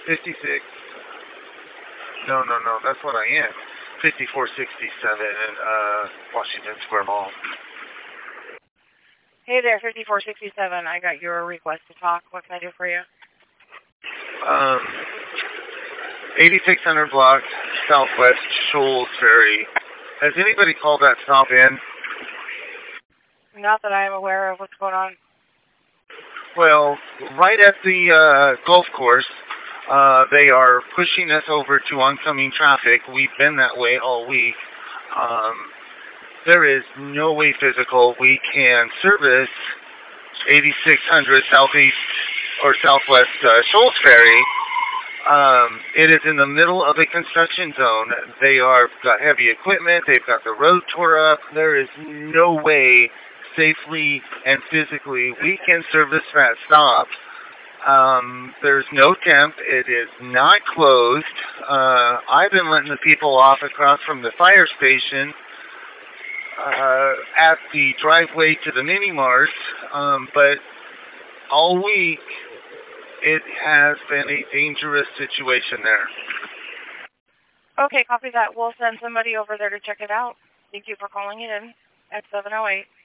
56. No, that's what I am. 5467 in Washington Square Mall. Hey there, 5467. I got your request to talk. What can I do for you? 8600 block, Southwest Shoals Ferry. Has anybody called that stop in? Not that I'm aware of. What's going on? Well, right at the golf course, they are pushing us over to oncoming traffic. We've been that way all week. There is no way physical we can service 8600 Southeast or Southwest Shoals Ferry. It is in the middle of a construction zone. They are got heavy equipment. They've got the road tore up. There is no way safely and physically we can service that stop. There's no temp. It is not closed. I've been letting the people off across from the fire station at the driveway to the mini-mart, but all week it has been a dangerous situation there. Okay, copy that. We'll send somebody over there to check it out. Thank you for calling in at 708.